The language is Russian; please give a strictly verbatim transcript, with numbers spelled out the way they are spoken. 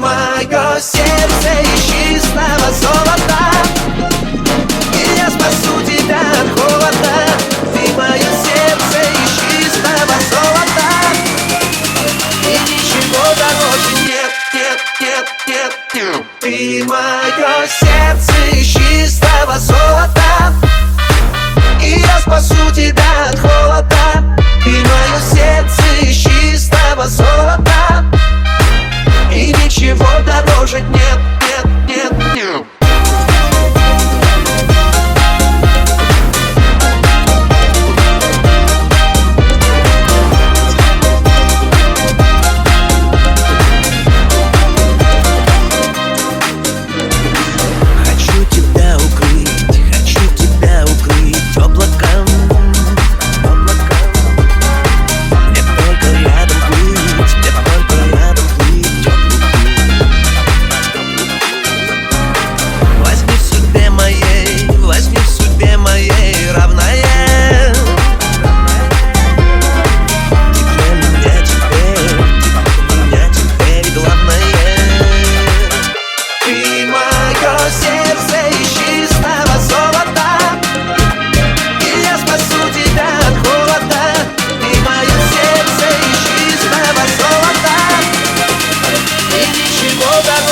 мое сердце из чистого золота, и я спасу тебя от холода. Ты мое сердце из чистого золота, и ничего дороже нет, нет, нет, нет, нет. Ты мое сердце из чистого золота, и я спасу тебя от холода. Ты мое сердце из чистого золота, и ничего дороже нет, нет, нет, нет. Хочу тебя укрыть, хочу тебя укрыть облаком, облаком. Мне только рядом плыть, мне только рядом плыть теплый. Возьми в судьбе моей, возьми в судьбе моей равное. Ты для меня теперь, ты для меня теперь главное. Ты мое сердце из чистого золота, и я спасу тебя от холода. Ты мое сердце из чистого золота, и ничего дороже